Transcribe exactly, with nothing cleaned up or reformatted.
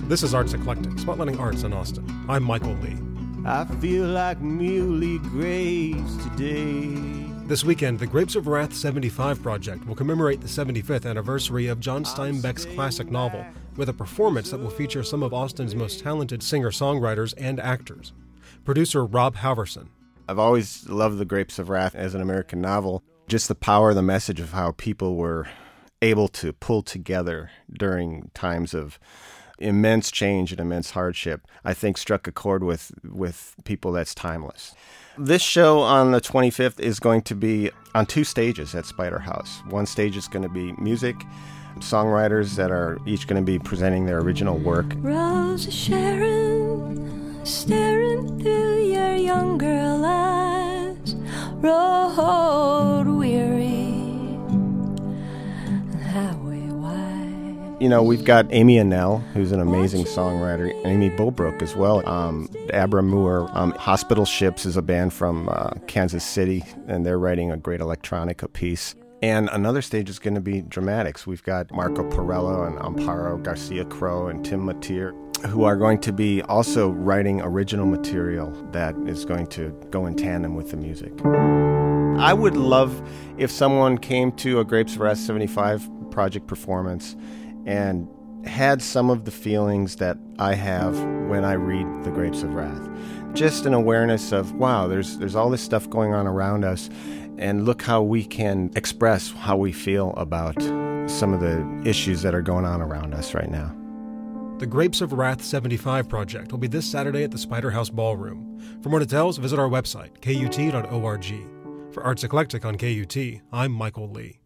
This is Arts Eclectic, spotlighting arts in Austin. I'm Michael Lee. I feel like Muley Graves today. This weekend, the Grapes of Wrath seventy-five Project will commemorate the seventy-fifth anniversary of John Steinbeck's classic novel with a performance that will feature some of Austin's most talented singer-songwriters and actors. Producer Rob Halverson. I've always loved The Grapes of Wrath as an American novel. Just the power, the message of how people were able to pull together during times of immense change and immense hardship, I think struck a chord with, with people that's timeless. This show on the twenty-fifth is going to be on two stages at Spider House. One stage is going to be music, songwriters that are each going to be presenting their original work. Rose Sharon, staring through your young girl eyes, road weary, highway wide. You know, we've got Amy Annell, who's an amazing songwriter, Amy Bulbrook as well. Um, Abra Moore, um, Hospital Ships is a band from uh, Kansas City, and they're writing a great electronica piece. And another stage is going to be dramatics. We've got Marco Porello and Amparo Garcia Crow and Tim Matier, who are going to be also writing original material that is going to go in tandem with the music. I would love if someone came to a Grapes of Wrath seventy-five Project performance and had some of the feelings that I have when I read The Grapes of Wrath. Just an awareness of, wow, there's there's all this stuff going on around us, and look how we can express how we feel about some of the issues that are going on around us right now. The Grapes of Wrath seventy-five Project will be this Saturday at the Spider House Ballroom. For more details, visit our website, K U T dot org. For Arts Eclectic on K U T, I'm Michael Lee.